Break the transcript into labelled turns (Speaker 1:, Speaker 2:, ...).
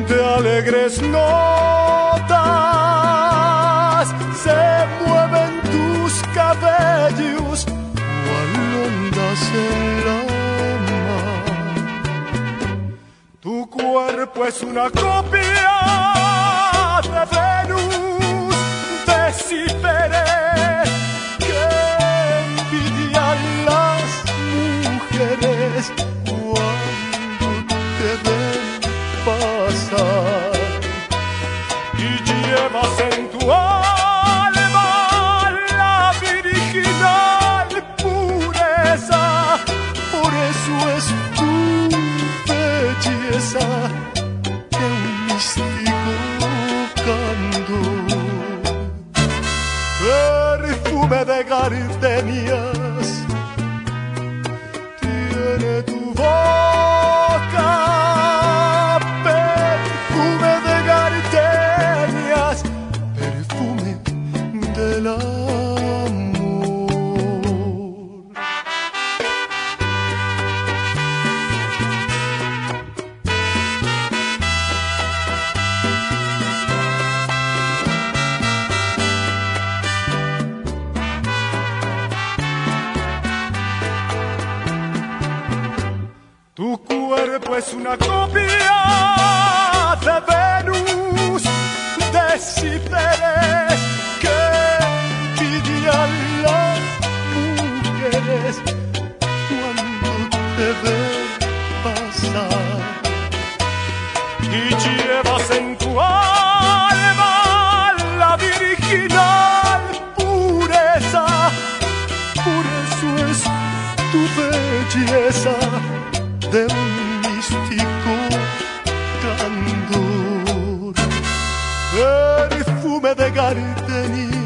Speaker 1: de alegres notas se mueven tus cabellos cual ondas en la mar. Tu cuerpo es una copia de Venus, de Cibeles, que envidian las mujeres cuando te ven pasar. Y llevas en tu alma la virginal pureza, por eso es tu belleza de un místico candor. Perfume de gardenias tiene tu boca, perfume de gardenias, perfume del amor. Tu cuerpo es una copia de Venus, de Cibeles, que envidian las mujeres cuando te ven pasar. Y llevas en tu alma la virginal pureza, por eso es tu belleza de un místico candor. Perfume de gardenia